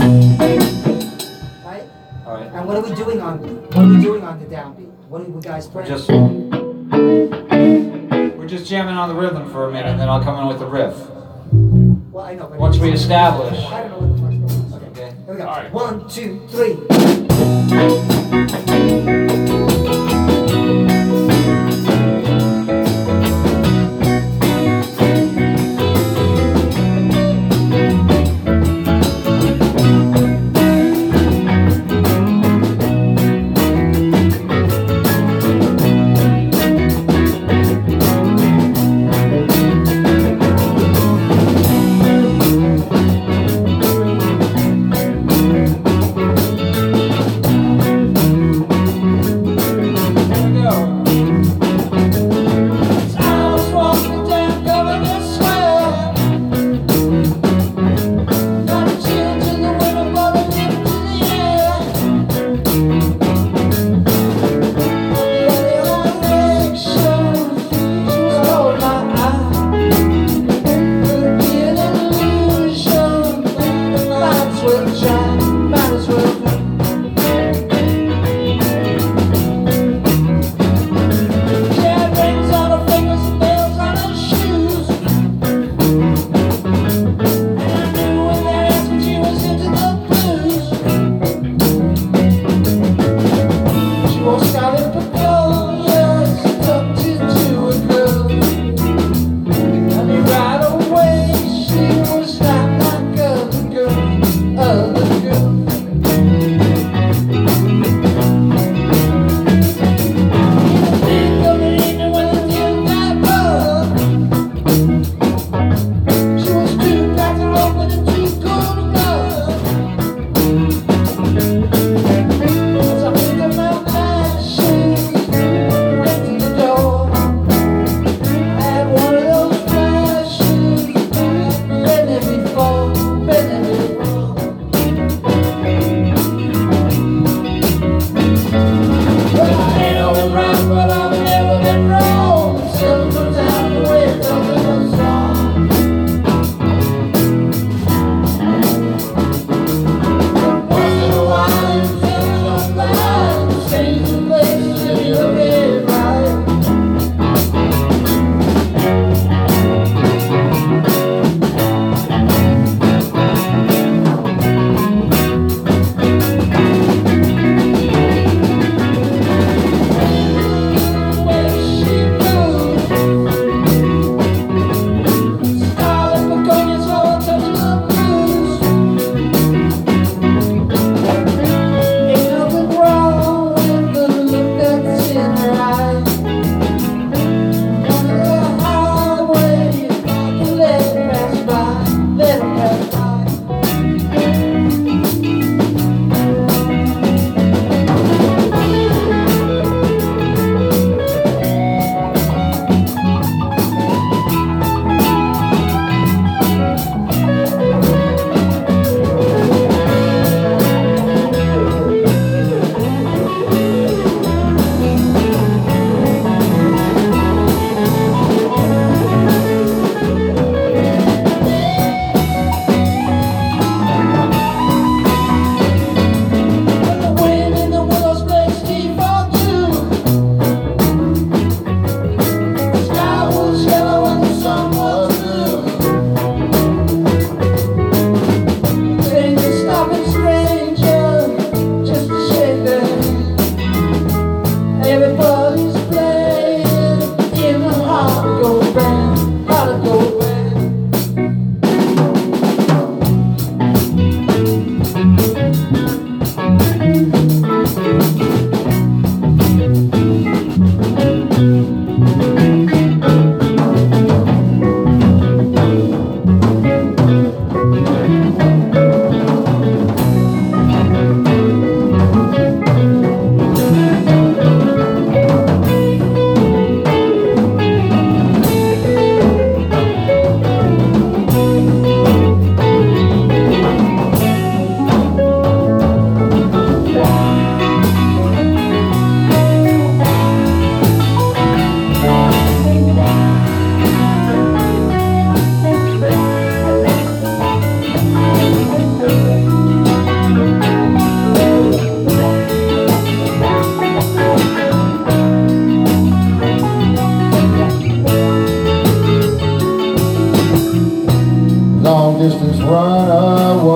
Right? All right. And what are we doing on the downbeat? What are you guys playing? We're just jamming on the rhythm for a minute, and then I'll come in with the riff. Well, I know, but Once we establish. I don't know what the fuck's going on. Okay. Okay. Here we go. All right. 1, 2, 3.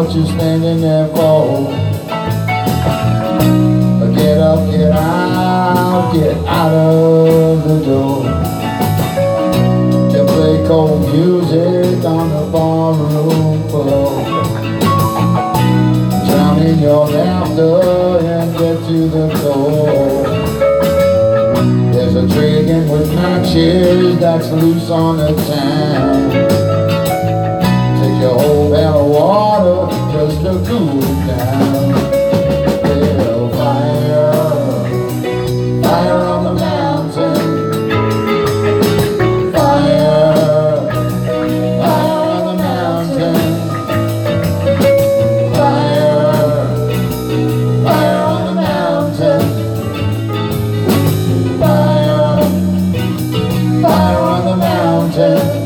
what you standing there for? Get up, get out of the door. You play cold music on the barroom floor. Drown in your laughter and get to the core. There's a dragon with matches that's loose on the town. Take your whole barrel of water just to cool it down. Yeah, fire on the mountain. Fire on the mountain. Fire on the mountain. Fire on the mountain.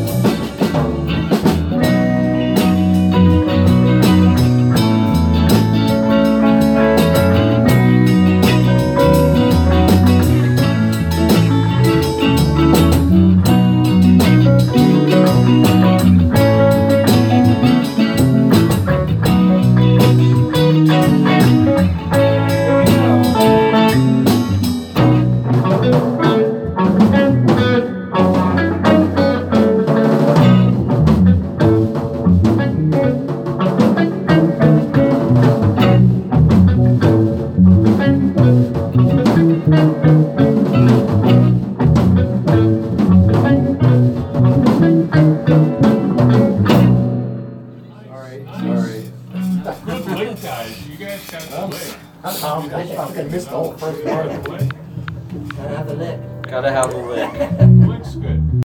Good lick, guys. You guys got the lick. I think I missed the whole first part of the lick. Gotta have the lick. Gotta have a lick. The lick's good.